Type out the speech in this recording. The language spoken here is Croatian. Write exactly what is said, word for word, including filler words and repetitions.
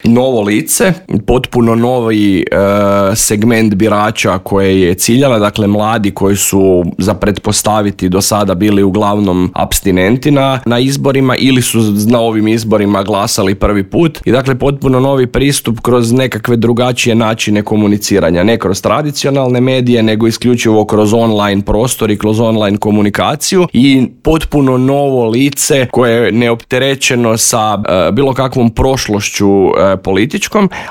novo lice, potpuno novi e, segment birača koje je ciljala, dakle mladi koji su za pretpostaviti do sada bili uglavnom apstinenti na, na izborima ili su na ovim izborima glasali prvi put i dakle potpuno novi pristup kroz nekakve drugačije načine komuniciranja, ne kroz tradicionalne medije nego isključivo kroz online prostor i kroz online komunikaciju i potpuno novo lice koje je neopterećeno sa e, bilo kakvom prošlošću e, političkom,